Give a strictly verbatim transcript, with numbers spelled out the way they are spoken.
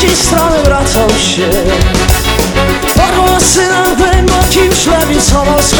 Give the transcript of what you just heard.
drugiej strony wracał się. Odgłosy na głębokim szlewie, co